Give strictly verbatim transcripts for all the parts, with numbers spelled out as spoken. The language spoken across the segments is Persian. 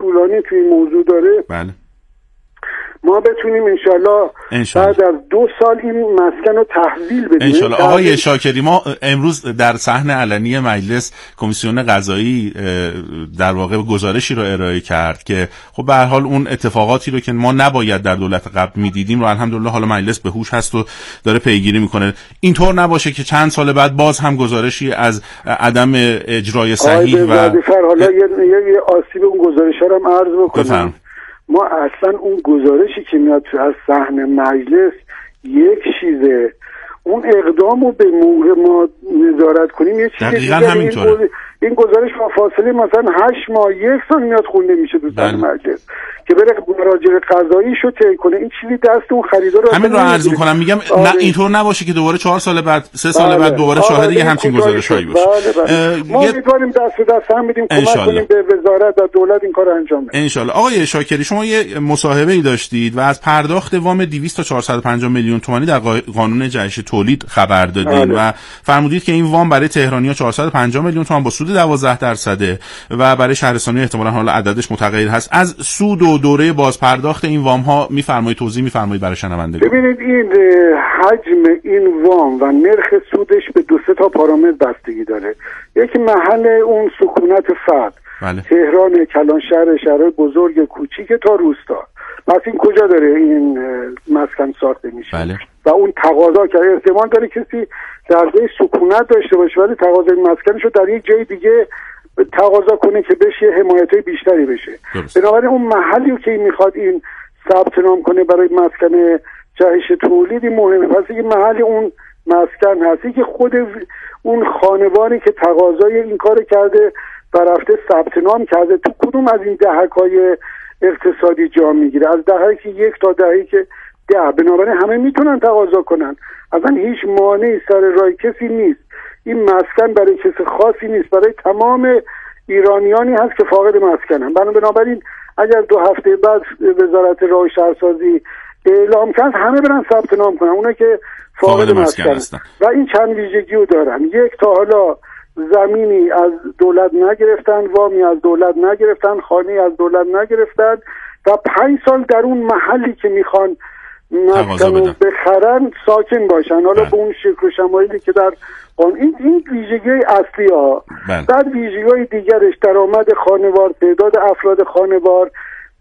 طولانی توی این موضوع داره. بله. ما بتونیم انشالله بعد از دو سال این مسکن رو تحویل بدیم. انشالله. آقای شاکری، ما امروز در صحن علنی مجلس کمیسیون قضایی در واقع گزارشی رو ارائه کرد که خب به هر حال اون اتفاقاتی رو که ما نباید در دولت قبل میدیدیم رو الحمدلله حالا مجلس به هوش هست و داره پیگیری میکنه. اینطور نباشه که چند سال بعد باز هم گزارشی از عدم اجرای صحیح و حالا یه, یه آسیب اون گزارش رو هم عرض بکنم. بفهم. ما اصلا اون گزارشی که میاد از صحن مجلس یک چیزه، اون اقدام رو به موقع ما نظارت کنیم یه چیزه. دقیقاً همینطوره. این گزارش با فاصله مثلا هشت ماه یک سال میاد خونده میشه تو صحن مجلس که بره مراجع قضایی شو طی کنه. این چیزی دست اون خریدار همین رو عرض می‌کنم. میگم آره. نه اینطور نباشه که دوباره چهار سال بعد سه سال بله. بعد دوباره شاهد یه همچین گزارشایی باشه. بله بله. ما امیدواریم دست به دست هم بدیم، کمک کنیم به وزارت و دولت این کارو انجام بده. ان شاءالله. آقای شاکری، شما یه مصاحبه‌ای داشتید و از پرداخت وام دویست تا چهارصد و پنجاه میلیون تومانی در قانون جهش تولید خبر دادید و فرمودید که این وام برای تهرانی‌ها چهارصد و پنجاه میلیون تومان با سود دوازده درصد و برای شهرستانی احتمالاً حالا عددش متغیر هست. از سود و دوره بازپرداخت این وام ها میفرمایید توضیح میفرمایید برای شنوندگان؟ ببینید این حجم این وام و نرخ سودش به دو سه تا پارامتر بستگی داره. یکی محل اون سکونت فرد، بله. تهران، کلانشهر، شهرهای بزرگ کوچیک تا روستا. پس این کجا داره این مسکن ساخته میشه؟ بله. و اون تقاضا که احتمال داره کسی در جای سکونت داشته باشه ولی تقاضای مسکنش رو در یک جای دیگه تقاضا کنه که بشه حمایتای بیشتری بشه. بنابراین اون محلی که این میخواد این ثبت نام کنه برای مسکن جهش تولیدی مهمه. پس این محل اون مسکن هستی که خود اون خانواری که تقاضای این کار کرده و رفته ثبت نام کرده تو کدوم از این دهک‌های اقتصادی جا میگیره، از دهک یک تا دهک ده. بنابراین همه میتونن تقاضا کنن، اصلا هیچ مانعی سر راه کسی نیست. این مسکن برای کسی خاصی نیست، برای تمام ایرانیانی هست که فاقد مسکنن. بنابراین اگر دو هفته بعد وزارت راه و شهرسازی اعلام کرد همه برن ثبت نام کنن، اونا که فاقد مسکن هستن. و این چند ویژگی رو دارن. یک، تا حالا زمینی از دولت نگرفتن، وامی از دولت نگرفتن، خانه از دولت نگرفتن و پنج سال در اون محلی که میخوان مسکن رو بخرن ساکن باشن. حالا به اون شکل و شمایلی که در این این ویژگی اصلی ها. بعد ویژگی دیگرش درآمد خانوار، تعداد افراد خانوار،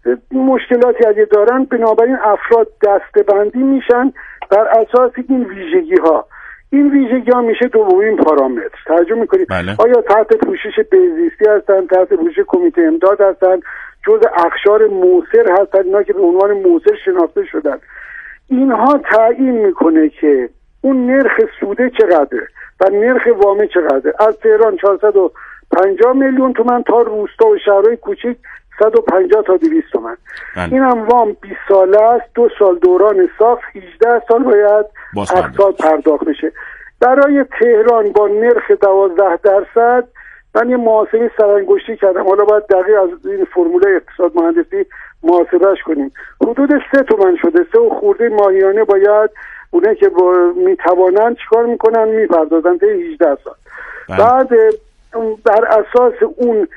مشکلاتی اگه دارن بنابراین افراد دسته‌بندی میشن بر اساس این ویژگی ها. این ویژگی ها میشه دومین پارامتر. ترجمه میکنید بله. آیا تحت پوشش بهزیستی هستن، تحت پوشش کمیته امداد هستن، جزء اقشار موثر هستن، اینا که به عنوان موثر شناخته شدن. اینها تعیین میکنه که اون نرخ سوده چقدره و نرخ وامه چقدره. از تهران چهارصد و پنجاه میلیون تومان تا روستا و شهرهای کوچیک صد و پنجاه تا دویست تومان. این هم وام بیست ساله است، دو سال دوران ساخت، هجده سال باید اقساط پرداخت بشه. برای تهران با نرخ دوازده درصد من یه محاسبه سرانگشتی کردم، حالا باید دقیق از این فرموله اقتصاد مهندسی محاسبهش کنیم. حدود سه تومن شده، سه و خورده ماهیانه باید اونه که میتوانند چیکار میکنن میپردازن تا هجده سال. بله. بعد بر اساس اون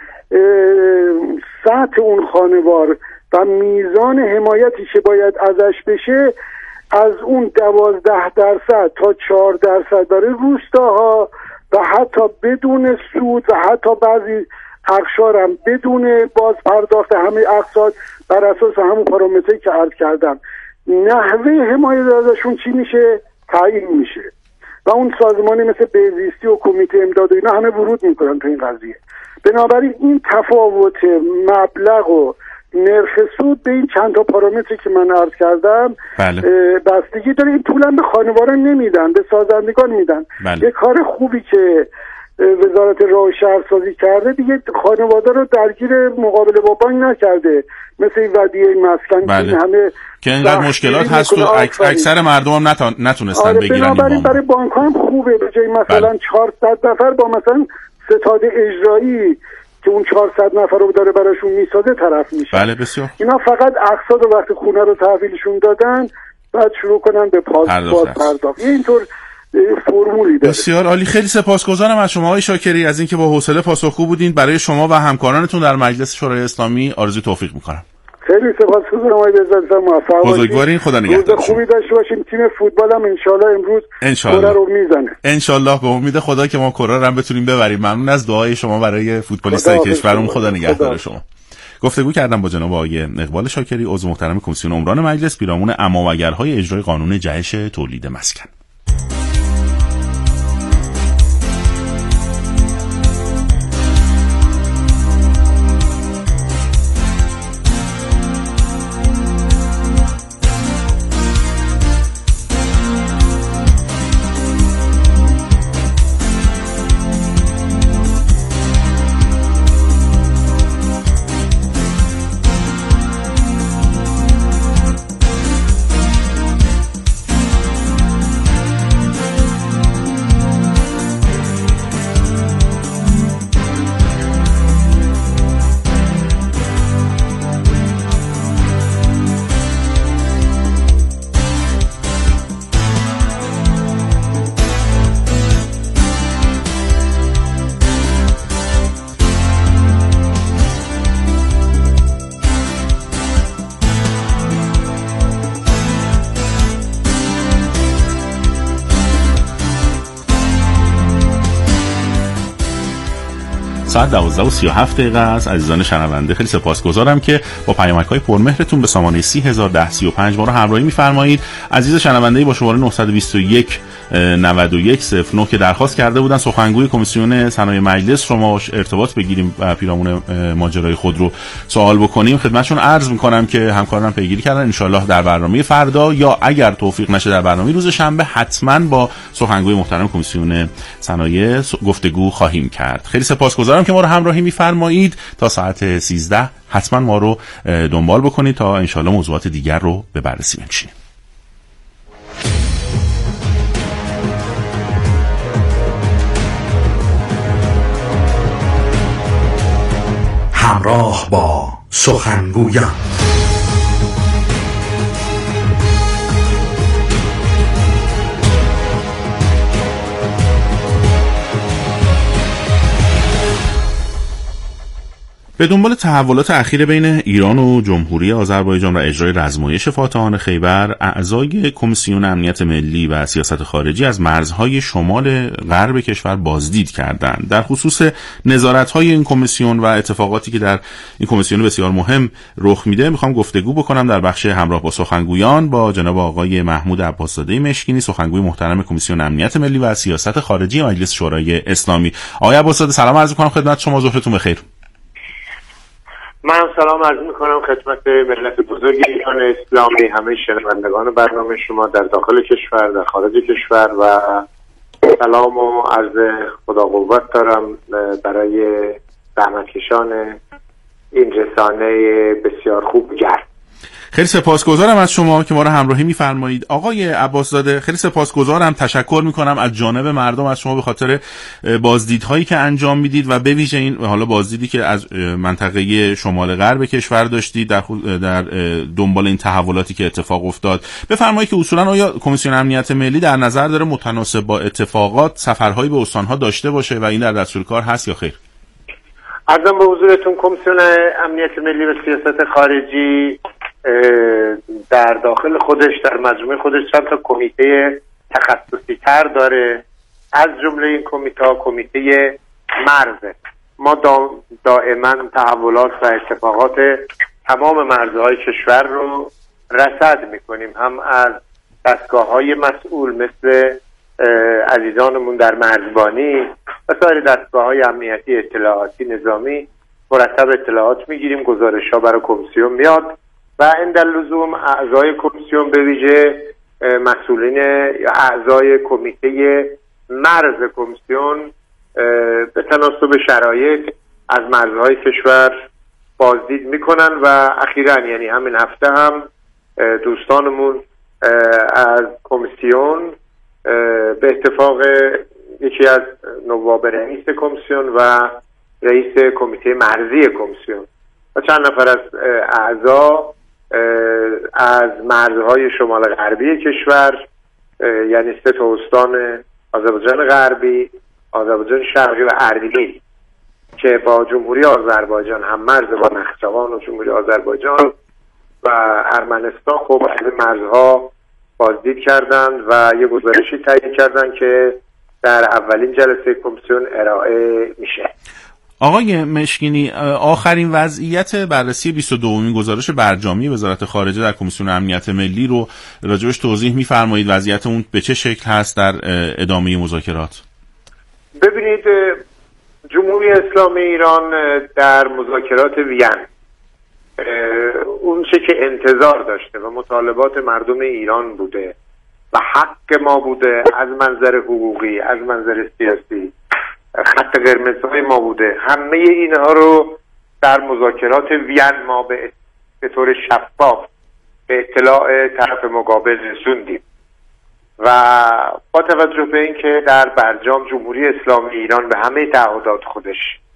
سطح اون خانوار و میزان حمایتی که باید ازش بشه از اون دوازده درصد تا چهار درصد برای روستاها و حتی بدون سود و حتی بعضی اقشار هم بدون باز پرداخت همه اقساط بر اساس همون پارامتری که عرض کردم نحوه حمایت ازشون چی میشه تعیین میشه و اون سازمانی مثل بهزیستی و کمیته امداد و اینا همه ورود میکنن تو این قضیه. بنابراین این تفاوت مبلغ و نرخ سود به این چند تا پارامتری که من عرض کردم بله. بستگی داره. این پولم به خانواران نمیدن، به سازندگان میدن. بله. یه کار خوبی که وزارت راه و شهرسازی کرده دیگه خانواده رو درگیر مقابله با بانک نکرده مثل این ودیعه مسکن. بله. همه که اینقدر مشکلات هست و اکثر مردم هم نتون... نتونستن آره بگیرن. بنابراین برای بانک هم خوبه به جای مثلا بله. چهارصد نفر با مثلا ستاد اجرایی که اون چهارصد نفر رو داره براشون میسازه طرف میشه. بله بسیار. اینا فقط اقساط و وقت خونه رو تحویلشون دادن بعد شروع کنن به پاس پرداخت. اینطور فرمولی داره. بسیار عالی، خیلی سپاسگزارم از شما آقای شاکری از اینکه با حوصله پاسخگو بودین. برای شما و همکارانتون در مجلس شورای اسلامی آرزوی توفیق میکنم. خیلی سپاسگزارم آقای بزرگوار، موفق باشید. بزرگوارین، خدا نگهدار. روز خوبی داشته باشیم. تیم فوتبال هم ان شاءالله امروز کره رو میزنه. ان شاءالله، به امید خدا که ما کره رو هم بتونیم ببریم. ممنون از دعای شما برای فوتبالیستای کشورمون. خدا نگهدار شما. گفتگو کردم با جناب آقای اقبال شاکری، عضو محترم کمیسیون عمران مجلس، پیرامون امامگرهای اجرای قانون جهش تولید مسکن. ساعت دوازده و سی و هفت دقیقه است. عزیزان شنونده، خیلی سپاسگزارم که با پیامک‌های پرمهرتون به سامانه سی هزار و ده سی و پنج ما رو همراهی می‌فرمایید. عزیز شنونده با شماره نه دو یک نود و یک صفر نه که درخواست کرده بودن سخنگوی کمیسیون صنایع مجلس رو ما ارتباط بگیریم و پیرامون ماجرای خود رو سوال بکنیم، خدمتشون عرض می‌کنم که همکارانم پیگیری کردن. ان شاءالله در برنامه فردا یا اگر توفیق نشه در برنامه روز شنبه حتما با سخنگوی محترم کمیسیون صنایع گفتگو خواهیم کرد. خیلی سپاسگزارم که ما رو همراهی می‌فرمایید. تا ساعت سیزده حتما ما رو دنبال بکنید تا ان شاءالله موضوعات دیگر رو به بررسی بنشینیم. همراه با سخنگویان. به دنبال تحولات اخیر بین ایران و جمهوری آذربایجان و اجرای رزمایش فاتحان خیبر، اعضای کمیسیون امنیت ملی و سیاست خارجی از مرزهای شمال غرب کشور بازدید کردند. در خصوص نظارت‌های این کمیسیون و اتفاقاتی که در این کمیسیون بسیار مهم رخ میده میخوام گفتگو بکنم در بخش همراه با سخنگویان با جناب آقای محمود عباس‌زاده مشکینی، سخنگوی محترم کمیسیون امنیت ملی و سیاست خارجی مجلس شورای اسلامی. آقای عباس‌زاده سلام عرض می‌کنم خدمت شما، ظهرتون بخیر. من سلام عرض میکنم خدمت ملت بزرگ ایران اسلامی، همه شنوندگان برنامه شما در داخل کشور، در خارج کشور، و سلام و عرض خدا قوت دارم برای زحمتکشان این رسانه بسیار خوب گرد. خیلی سپاسگزارم از شما که ما رو همراهی می‌فرمایید. آقای عباس‌زاده خیلی سپاسگزارم، تشکر می‌کنم از جانب مردم از شما به خاطر بازدیدهایی که انجام میدید و به ویژه این حالا بازدیدی که از منطقه شمال غرب کشور داشتید در در دنبال این تحولاتی که اتفاق افتاد. بفرمایید که اصولاً آیا کمیسیون امنیت ملی در نظر داره متناسب با اتفاقات سفرهایی به استان‌ها داشته باشه و این در دستور کار هست یا خیر؟ عرضم به حضورتون کمیسیون امنیت ملی و سیاست خارجی در داخل خودش، در مجموعه خودش چند تا کمیته تخصصی تر داره. از جمله این کمیته ها کمیته مرز. ما دا دائما تحولات و اتفاقات تمام مرزهای کشور رو رصد میکنیم، هم از دستگاه های مسئول مثل عزیزانمون در مرزبانی و سایر دستگاه های امنیتی اطلاعاتی نظامی مرتب اطلاعات میگیریم، گزارش ها برای کمیسیون میاد و عند اللزوم اعضای کمیسیون به ویژه مسئولین یا اعضای کمیته مرز کمیسیون به تناسب شرایط از مرزهای کشور بازدید میکنن و اخیراً یعنی همین هفته هم دوستانمون از کمیسیون به اتفاق یکی از نواب رئیس کمیسیون و رئیس کمیته مرزی کمیسیون و چند نفر از اعضا از مرزهای شمال غربی کشور یعنی سه تا استان آذربایجان غربی، آذربایجان شرقی و اردبیل که با جمهوری آذربایجان هم مرز با نخچوان و جمهوری آذربایجان و ارمنستان خب از مرزها بازدید کردند و یه گزارشی تهیه کردند که در اولین جلسه کمیسیون ارائه میشه. آقای مشکینی، آخرین وضعیت بررسی بیست و دومین گزارش برجامی وزارت خارجه در کمیسیون امنیت ملی رو راجبش توضیح می‌فرمایید؟ وضعیت اون به چه شکل هست در ادامه مذاکرات؟ ببینید، جمهوری اسلامی ایران در مذاکرات وین اون چه که انتظار داشته و مطالبات مردم ایران بوده و حق ما بوده از منظر حقوقی، از منظر سیاسی، خط قرمزهای ما بوده، همه اینها رو در مذاکرات وین ما به به طور شفاف به اطلاع طرف مقابل رسوندیم و با توجه به اینکه در برجام جمهوری اسلامی ایران به همه تعهدات خودش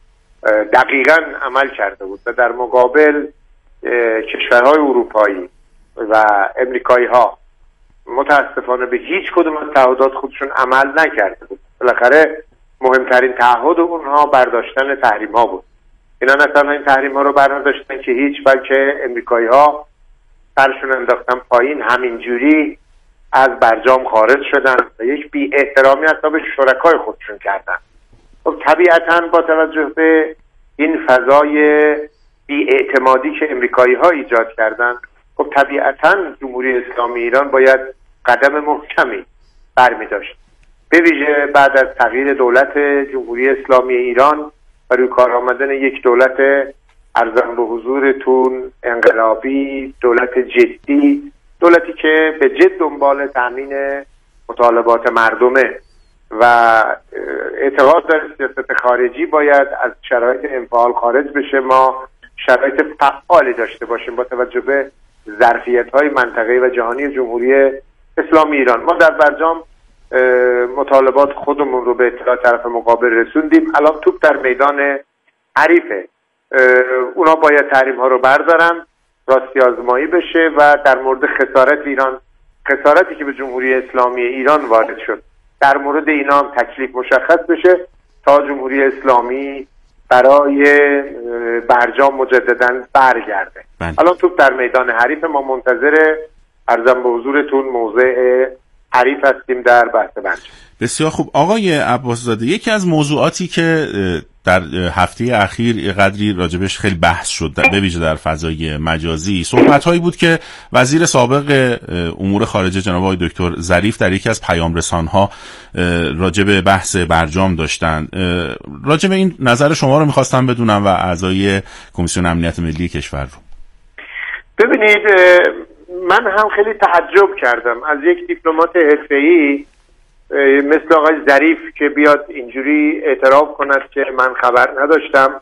دقیقاً عمل کرده بود و در مقابل کشورهای اروپایی و امریکایی ها متاسفانه به هیچ کدوم از تعهدات خودشون عمل نکرده بود. بالاخره مهمترین تعهد اونها برداشتن تحریم ها بود. اینا نه تنها این تحریم ها رو برداشتن که هیچ، بلکه امریکایی ها سرشون انداختن پایین، همینجوری از برجام خارج شدن و یک بی احترامی حتی به شرکای خودشون کردن. خب طبیعتاً با توجه به این فضای بی اعتمادی که امریکایی ها ایجاد کردن، خب طبیعتاً جمهوری اسلامی ایران باید قدم محکمی برمی داشت، به ویژه بعد از تغییر دولت جمهوری اسلامی ایران و روی کار آمدن یک دولت ارزم به حضورتون انقلابی، دولت جدی، دولتی که به جد دنبال تامین مطالبات مردمه و اعتقاد داره سیاست خارجی باید از شرایط انفعال خارج بشه، ما شرایط فعالی داشته باشیم با توجه به ظرفیت‌های منطقه‌ای و جهانی جمهوری اسلامی ایران. ما در برجام مطالبات خودمون رو به اطلاع طرف مقابل رسوندیم. الان توپ در میدان حریفه، اونا باید تحریم ها رو بردارن، راستی آزمایی بشه و در مورد خسارت ایران، خسارتی که به جمهوری اسلامی ایران وارد شد، در مورد اینا هم تکلیف مشخص بشه تا جمهوری اسلامی برای برجام مجددا برگرده. بله. الان توپ در میدان حریف، ما منتظر ارزم به حضورتون موضع حریف هستیم در بحث برجام. بسیار خوب. آقای عباس‌زاده، یکی از موضوعاتی که در هفته اخیر قدری راجبش خیلی بحث شد به ویژه در فضای مجازی، صحبت‌هایی بود که وزیر سابق امور خارجه جناب آقای دکتر ظریف در یکی از پیام رسان‌ها راجب بحث برجام داشتن. راجب این نظر شما رو می‌خواستم بدونم و اعضای کمیسیون امنیت ملی کشور رو. ببینید، من هم خیلی تعجب کردم از یک دیپلمات حرفه‌ای مثل آقای ظریف که بیاد اینجوری اعتراف کند که من خبر نداشتم.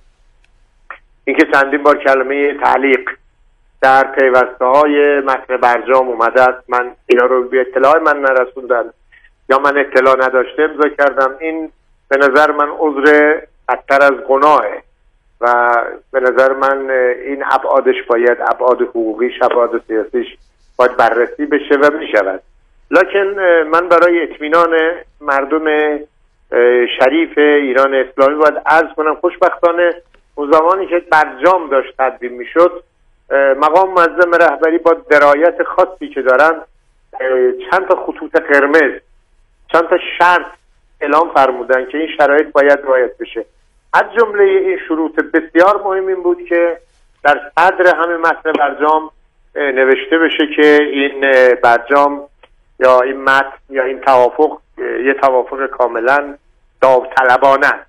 اینکه چندین بار کلمه تعلیق در پیوسته های متن برجام اومده است، من اینا رو به اطلاع من نرسوندن یا من اطلاع نداشته امضا کردم، این به نظر من عذر بدتر از گناهه و به نظر من این ابعادش باید، ابعاد حقوقیش، ابعاد سیاسیش باید بررسی بشه و میشود. لکن من برای اطمینان مردم شریف ایران اسلامی باید عرض کنم خوشبختانه اون زمانی که برجام داشت تدوین میشد، مقام معظم رهبری با درایت خاصی که دارن چند تا خطوط قرمز، چند تا شرط اعلام فرمودن که این شرایط باید رعایت بشه. از جمله این شروط بسیار مهم این بود که در صدر همه متن برجام نوشته بشه که این برجام یا این متن یا این توافق یه توافق کاملا داوطلبانه است.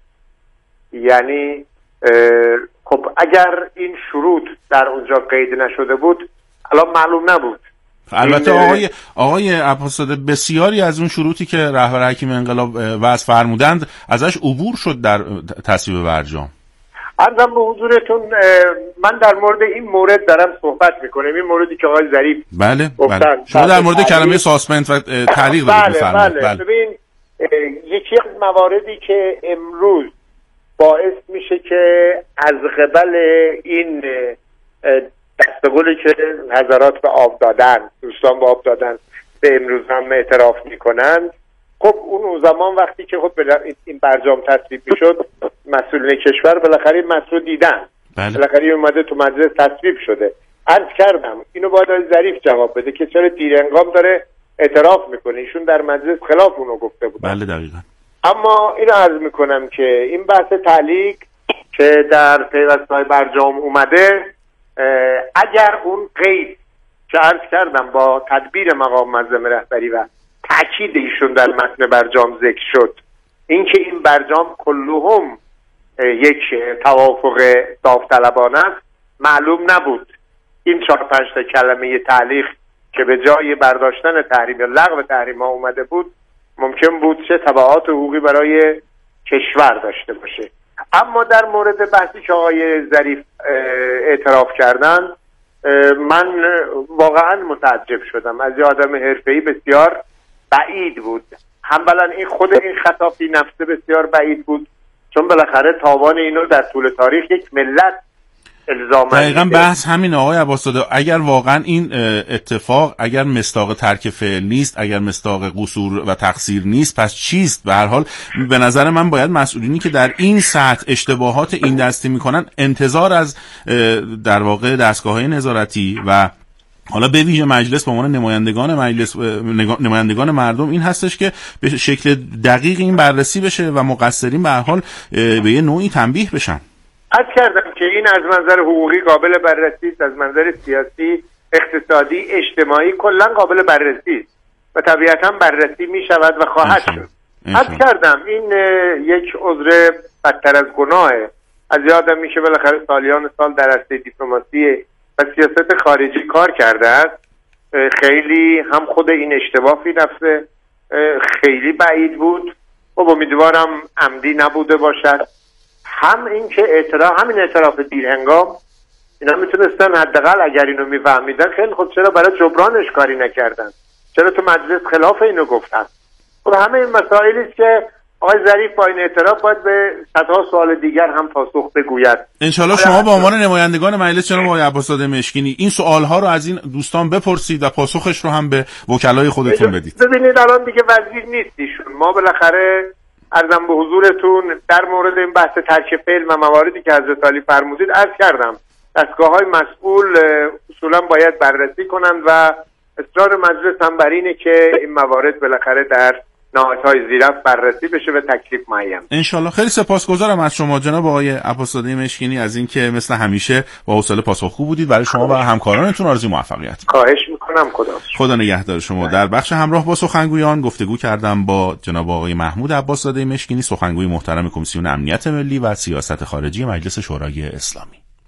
یعنی خب اگر این شروط در اونجا قید نشده بود الان معلوم نبود. البته آقای آقای عباس‌زاده، بسیاری از اون شروطی که رهبر حکیم انقلاب وضع فرمودند ازش عبور شد در تصویب برجام. عرضم به حضورتون من در مورد این مورد دارم صحبت میکنم، این موردی که آقای ظریف بله بله شما در مورد کلمه ساسپند و تعلیق دارید می‌فرمایید. بله بله ببین، یکی از مواردی که امروز باعث میشه که از قبل این دستقلی که حضرات به آب دادن، دوستان به آب دادن، به امروز هم اعتراف میکنن. خب اون زمان وقتی که خب این برجام تصویب میشد مسئولین کشور بالاخره این متن رو دیدن، بالاخره اومده تو مجلس تصویب شده. عرض کردم اینو باید ظریف جواب بده که چرا دیرهنگام داره اعتراف میکنه، ایشون در مجلس خلاف اونو گفته بود. بله دقیقاً. اما اینو عرض میکنم که این بحث تعلیق که در پیوست‌های برجام اومده، اگر اون قید که عرض کردم با تدبیر مقام معظم رهبری و تأکید ایشون در متن برجام ذکر شد، اینکه این برجام کلهم یک توافق داوطلبانه است، معلوم نبود این چهار پنج تا کلمه تعلیق که به جای برداشتن تحریم یا لغو تحریم ها اومده بود ممکن بود چه تبعات حقوقی برای کشور داشته باشه. اما در مورد بحثی که آقای ظریف اعتراف کردن، من واقعا متعجب شدم. از یه آدم حرفه‌ای بسیار بعید بود. اولا این خود این خطا فی نفسه بسیار بعید بود، چون بالاخره تاوان اینو در طول تاریخ یک ملت الزاماً دقیقاً بحث همین آقای عباس‌زاده. اگر واقعا این اتفاق اگر مصداق ترک فعل نیست، اگر مصداق قصور و تقصیر نیست، پس چیست؟ به هر حال به نظر من باید مسئولینی که در این سطح اشتباهات این دستی میکنن انتظار از در واقع دستگاه‌های نظارتی و حالا به ویژه مجلس به عنوان نمایندگان مجلس نمایندگان مردم این هستش که به شکل دقیق این بررسی بشه و مقصرین به هر حال به یه نوعی تنبیه بشن. عرض کردم که این از منظر حقوقی قابل بررسی است، از منظر سیاسی، اقتصادی، اجتماعی کلا قابل بررسی است و طبیعتا بررسی می شود و خواهد شد. عرض کردم این یک عذر بدتر از گناهه. از یادم میشه بالاخره سالیان سال در عرصه دیپلماسی و سیاست خارجی کار کرده است. خیلی هم خود این اشتباه فی نفسه خیلی بعید بود و امیدوارم عمدی نبوده باشد. هم این که اعتراف همین اعتراف دیرهنگام اینا میتونستن حداقل اگر اینو میفهمیدن خیلی خب چرا برای جبرانش کاری نکردن، چرا تو مجلس خلاف اینو گفتن. خب همه این مسائلی است که آقای ظریف با این اعتراف باید به صدها سوال دیگر هم پاسخ بگوید. انشالله شما به عنوان نمایندگان مجلس جناب آقای عباس‌زاده مشکینی این سوالها رو از این دوستان بپرسید و پاسخش رو هم به وکلای خودتون بدید. ببینید الان دیگه وزیر نیست ایشون. ما بالاخره عرضم به حضورتون در مورد این بحث ترک فعل و مواردی که حضرت علی فرمودید عرض کردم دستگاه‌های مسئول اصولا باید بررسی کنند و اصرار مجلس هم بر اینه که این موارد بالاخره در نهادهای زیرفت بررسی بشه و تکلیف معین. انشالله. خیلی سپاسگزارم از شما جناب آقای عباس‌زاده مشکینی از اینکه مثل همیشه با حوصله پاسخگو بودید. برای شما و همکارانتون آرزوی موفقیت. خواهش میکنم. خدا خدا نگهدار شما. در بخش همراه با سخنگویان گفتگو کردم با جناب آقای محمود عباس‌زاده مشکینی، سخنگوی محترم کمیسیون امنیت ملی و سیاست خارجی مجلس شورای اسلامی.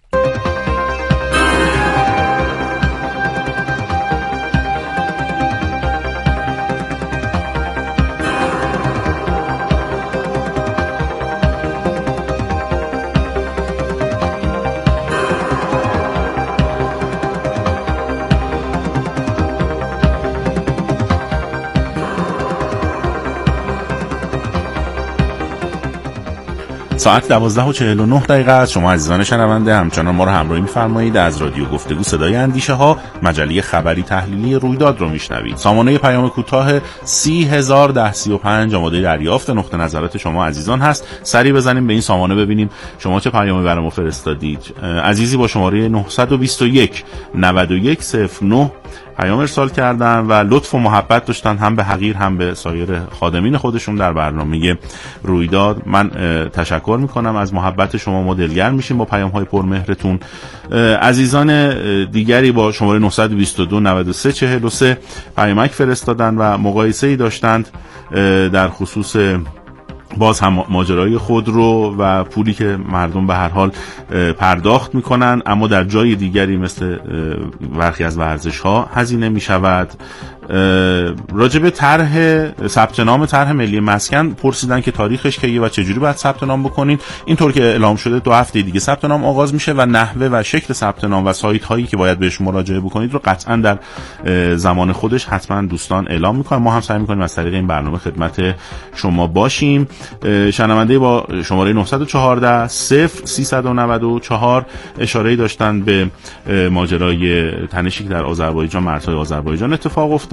ساعت دوازده و چهل و نه دقیقه است. شما عزیزان شنونده همچنان ما رو همراهی می‌فرمایید. از رادیو گفتگو صدای اندیشه ها مجله خبری تحلیلی رویداد رو میشنوید. سامانه پیام کوتاه سی هزار ده سی و پنج آماده دریافت نقطه نظرات شما عزیزان هست. سری بزنیم به این سامانه ببینیم شما چه پیامی برامون فرستادید. عزیزی با شماره نه دو یک نه یک صفر نه پیام ارسال کردن و لطف و محبت داشتن هم به حقیر هم به سایر خادمین خودشون در برنامه رویداد. من تشکر میکنم از محبت شما، ما دلگرم میشیم با پیام های پرمهرتون. عزیزان دیگری با شماره نه دو دو نه سه چهل و سه پیامک فرستادن و مقایسه‌ای داشتند در خصوص باز هم ماجرای خودرو و پولی که مردم به هر حال پرداخت میکنن اما در جای دیگری مثل برخی از ورزش‌ها هزینه میشود. راجب طرح ثبت نام طرح ملی مسکن پرسیدن که تاریخش کیه و چجوری باید ثبت نام بکنین. اینطور که اعلام شده دو هفته دیگه ثبت نام آغاز میشه و نحوه و شکل ثبت نام و سایت هایی که باید بهش مراجعه بکنید رو قطعا در زمان خودش حتما دوستان اعلام میکنن. ما هم سعی میکنیم از طریق این برنامه خدمت شما باشیم. شنونده با شماره نه یک چهار صفر سه نه چهار اشاره‌ای داشتن به ماجرای تنشی که در آذربایجان مرزهای آذربایجان اتفاق افتاد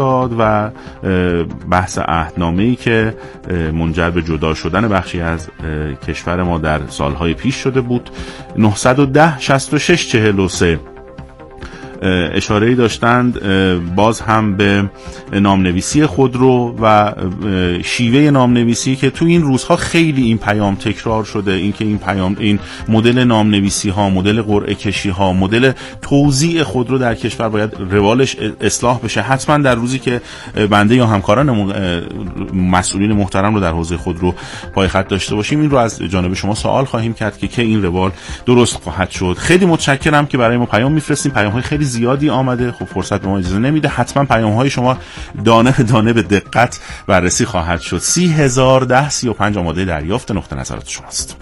افتاد و بحث عهدنامه‌ای که منجر به جدا شدن بخشی از کشور ما در سالهای پیش شده بود. نهصد و ده شصت و شش چهل و سه اشاره‌ای داشتند باز هم به نامنویسی خودرو و شیوه نامنویسی که تو این روزها خیلی این پیام تکرار شده، این که این پیام این مدل نامنویسی ها، مدل قرعه کشی ها، مدل توزیع خودرو در کشور باید روالش اصلاح بشه. حتما در روزی که بنده یا همکاران مسئولین محترم رو در حوزه خودرو پای خط داشته باشیم، این رو از جانب شما سوال خواهیم کرد که کی این روال درست خواهد شد. خیلی متشکرم که برای ما پیام میفرستین. پیام‌های خیلی زیادی آمده، خب فرصت به ما اجازه نمیده. حتما پیام‌های شما دانه دانه به دقت بررسی خواهد شد. سی هزار ده سی و پنج آماده دریافت نقطه نظرات شماست.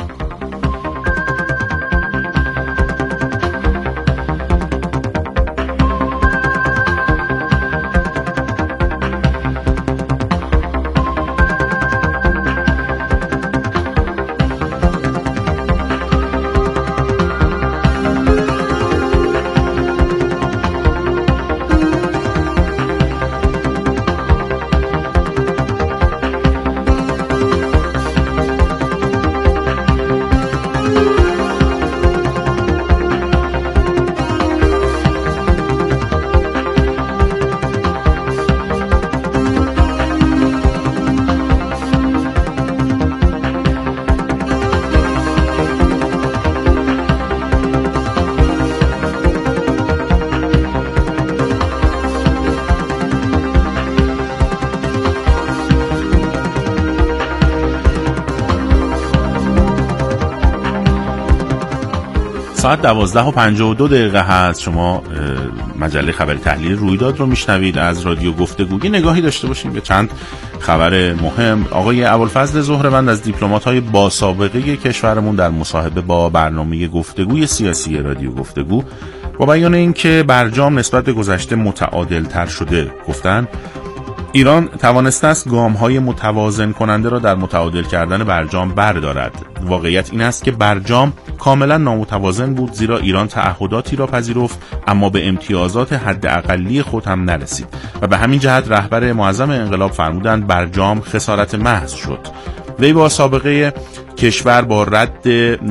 ساعت دوازده و پنجاه و دو دقیقه هست. شما مجله خبری تحلیل رویداد رو میشنوید از رادیو گفتگو. یه نگاهی داشته باشیم به چند خبر مهم. آقای ابوالفضل زهره‌وند از دیپلمات‌های با سابقه کشورمون در مصاحبه با برنامه گفتگوی سیاسی رادیو گفتگو با بیان اینکه برجام نسبت به گذشته متعادل‌تر شده گفتن ایران توانسته است گام‌های متوازن کننده را در متعادل کردن برجام بردارد. واقعیت این است که برجام کاملا نامتوازن بود، زیرا ایران تعهداتی را پذیرفت اما به امتیازات حداقلی خود هم نرسید و به همین جهت رهبر معظم انقلاب فرمودند برجام خسارت محض شد. وی با سابقه کشور با رد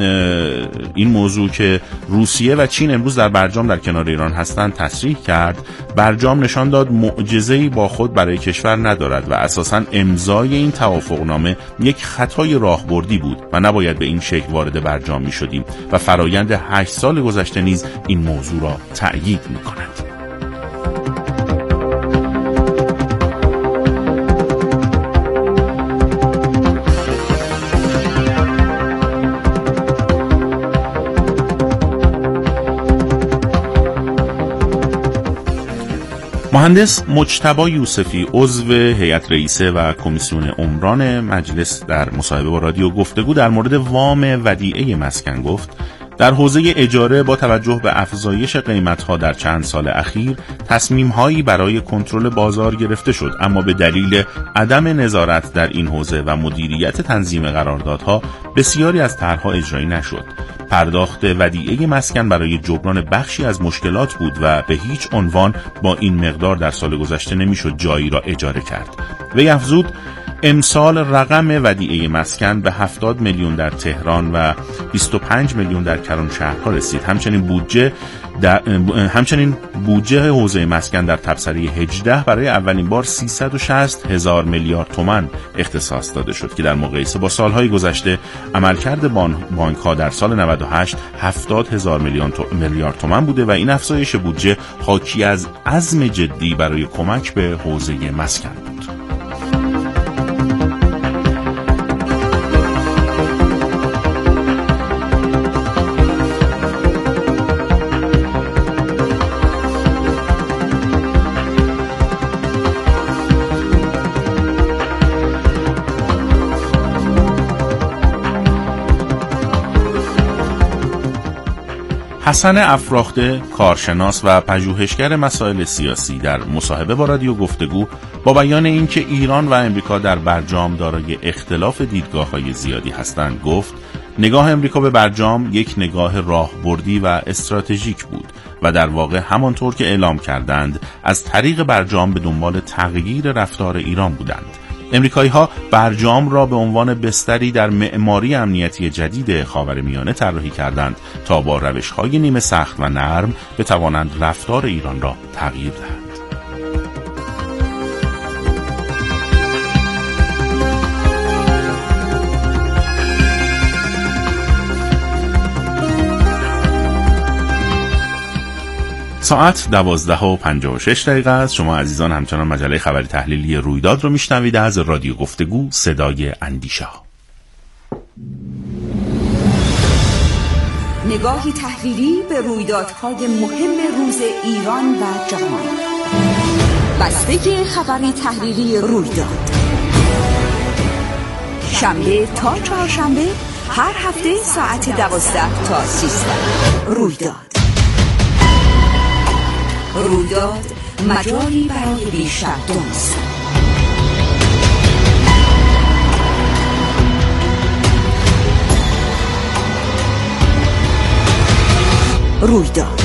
این موضوع که روسیه و چین امروز در برجام در کنار ایران هستند تصریح کرد برجام نشان داد معجزه‌ای با خود برای کشور ندارد و اساساً امضای این توافقنامه یک خطای راهبردی بود و نباید به این شکل وارد برجام می شدیم و فرایند هشت سال گذشته نیز این موضوع را تأیید می کند. مهندس مجتبی یوسفی عضو هیئت رئیسه و کمیسیون عمران مجلس در مصاحبه با رادیو گفتگو در مورد وام ودیعه مسکن گفت در حوزه اجاره با توجه به افزایش قیمت‌ها در چند سال اخیر تصمیم‌هایی برای کنترل بازار گرفته شد، اما به دلیل عدم نظارت در این حوزه و مدیریت تنظیم قراردادها بسیاری از طرح‌ها اجرایی نشد. پرداخت ودیعه مسکن برای جبران بخشی از مشکلات بود و به هیچ عنوان با این مقدار در سال گذشته نمیشد جایی را اجاره کرد. وی افزود امسال رقم ودیعه مسکن به هفتاد میلیون در تهران و بیست و پنج میلیون در کرانشهرها رسید. همچنین بودجه در همچنین بودجه حوزه مسکن در تبصره هجده برای اولین بار سیصد و شصت هزار میلیارد تومان اختصاص داده شد که در مقایسه با سالهای گذشته عملکرد بانک‌ها در سال نود و هشت هفتاد هزار میلیارد تومان بوده و این افزایش بودجه حاکی از عزم جدی برای کمک به حوزه مسکن بود. حسن افراخته کارشناس و پژوهشگر مسائل سیاسی در مصاحبه با رادیو گفتگو با بیان اینکه ایران و امریکا در برجام دارای اختلاف دیدگاه‌های زیادی هستند گفت نگاه امریکا به برجام یک نگاه راهبردی و استراتژیک بود و در واقع همانطور که اعلام کردند از طریق برجام به دنبال تغییر رفتار ایران بودند. امریکایی‌ها برجام را به عنوان بستری در معماری امنیتی جدید خاورمیانه طراحی کردند تا با روش‌های نیمه سخت و نرم بتوانند رفتار ایران را تغییر دهند. ساعت دوازده و پنجاه و شش دقیقه است. شما عزیزان همچنان مجله خبری تحلیلی رویداد رو میشنوید از رادیو گفتگو صدای اندیشه. نگاهی تحلیلی به رویدادهای مهم روز ایران و جهان. بستگی خبری تحلیلی رویداد شنبه تا چهارشنبه هر هفته ساعت دوازده تا سیزده. رویداد رویداد مجالی برای بیشتر دانستن. رویداد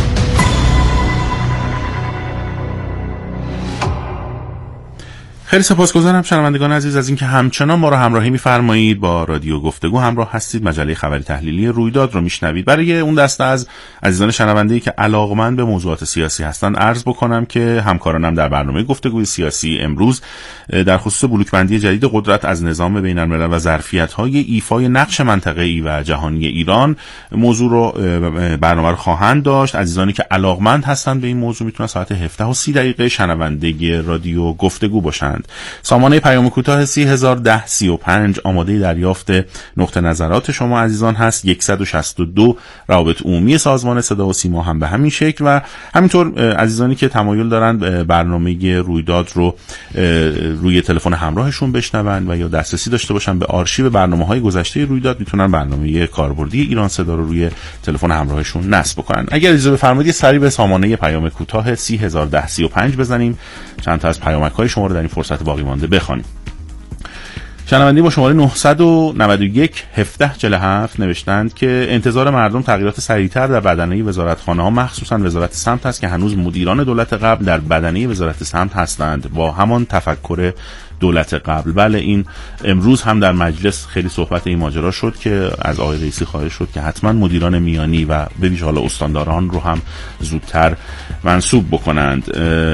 خیلی سپاسگزارم شنوندگان عزیز از اینکه همچنان ما را همراهی می‌فرمایید. با رادیو گفتگو همراه هستید. مجله خبری تحلیلی رویداد رو میشنوید. برای اون دسته از عزیزان شنونده‌ای که علاقه‌مند به موضوعات سیاسی هستند عرض بکنم که همکارانم در برنامه گفتگوی سیاسی امروز در خصوص بلوک‌بندی جدید قدرت از نظام بین‌الملل و ظرفیت‌های ایفای نقش منطقه‌ای و جهانی ایران موضوع رو برنامه رو خواهند داشت. عزیزانی که علاقه‌مند هستند به این موضوع میتونن ساعت هفده و سی دقیقه شنونده رادیو گفتگو باشند. سامانه پیام کوتاه سی هزار و ده سی و پنج آماده دریافت نقطه نظرات شما عزیزان هست. صد و شصت و دو روابط عمومی سازمان صدا و سیما هم به همین شکل و همینطور عزیزانی که تمایل دارند برنامه رویداد رو روی تلفن همراهشون بشنون و یا دسترسی داشته باشن به آرشیو برنامه‌های گذشته رویداد میتونن برنامه کاربردی ایران صدا رو روی تلفن همراهشون نصب بکنن. اگر اجازه بفرمایید سری به سامانه پیام کوتاه سی هزار و ده سی و پنج بزنیم چند تا از پیامک‌های شما رو در این فرصت باقی مانده بخوانیم. شنوندی با شماره نهصد و نود و یک هفده چهل و هفت نوشتند که انتظار مردم تغییرات سریعتر در بدنه وزارتخانه ها مخصوصا وزارت سمت است که هنوز مدیران دولت قبل در بدنه وزارت سمت هستند با همان تفکر دولت قبل. بله این امروز هم در مجلس خیلی صحبت این ماجرا شد که از آقای رئیسی خواهش شد که حتما مدیران میانی و به ویژه حالا استانداران رو هم زودتر منصوب بکنند.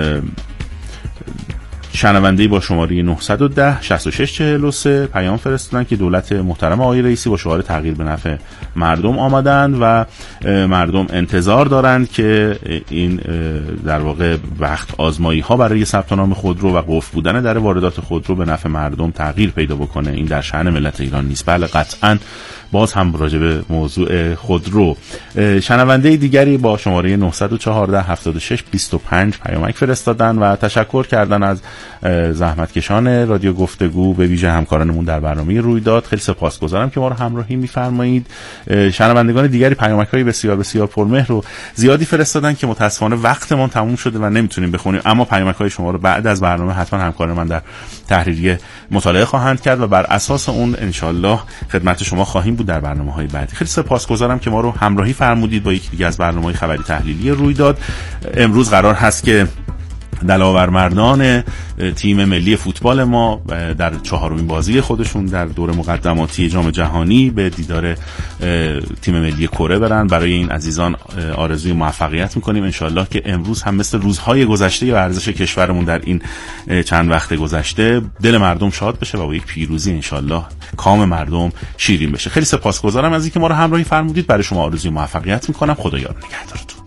شنونده‌ای با شماره نهصد و ده شصت و شش چهل و سه پیام فرستادن که دولت محترم آقای رئیسی با شعار تغییر به نفع مردم آمدند و مردم انتظار دارند که این در واقع وقت آزمایی ها برای ثبت نام خودرو و قفل بودن در واردات خودرو به نفع مردم تغییر پیدا بکنه. این در شأن ملت ایران نیست. بله قطعاً باز هم راجع به موضوع خودرو شنونده دیگری با شماره نهصد و چهارده هفتاد و شش بیست و پنج پیامک فرستادن و تشکر کردن از زحمتکشان رادیو گفتگو به ویژه همکارانمون در برنامه رویداد. خیلی سپاسگزارم که ما رو همراهی می‌فرمایید. شنوندگان دیگری پیامک‌های بسیار بسیار پرمهر و زیادی فرستادن که متأسفانه وقتمون تموم شده و نمیتونیم بخونیم، اما پیامک‌های شما رو بعد از برنامه حتما همکار من در تحریریه مطالعه خواهند کرد و بر اساس اون انشالله خدمت شما خواهیم بود در برنامه‌های بعدی. خیلی سپاسگزارم که ما رو همراهی فرمودید با یکی دیگه از برنامه‌های خبری تحلیلی رویداد. امروز قرار هست که دلاورمردان تیم ملی فوتبال ما در چهارمین بازی خودشون در دور مقدماتی جام جهانی به دیدار تیم ملی کره برن. برای این عزیزان آرزوی موفقیت میکنیم انشالله که امروز هم مثل روزهای گذشته ورزش کشورمون در این چند وقت گذشته دل مردم شاد بشه و با یک پیروزی انشالله کام مردم شیرین بشه. خیلی سپاسگزارم از اینکه ما رو همراهی فرمودید. برای شما آرزوی موفقیت میکنم. خدا یار و نگهدارتون.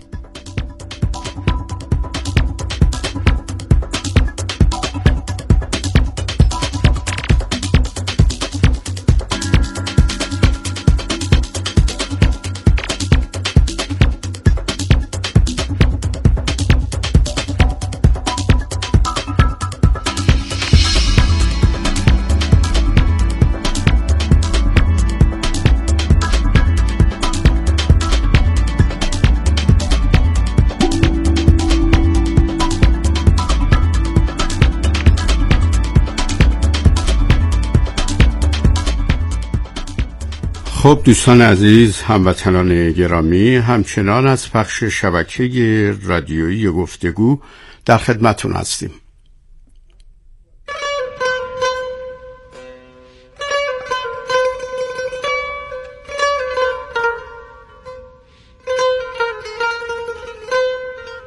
خب دوستان عزیز، هموطنان گرامی، همچنان از پخش شبکه رادیویی گفتگو در خدمتون هستیم.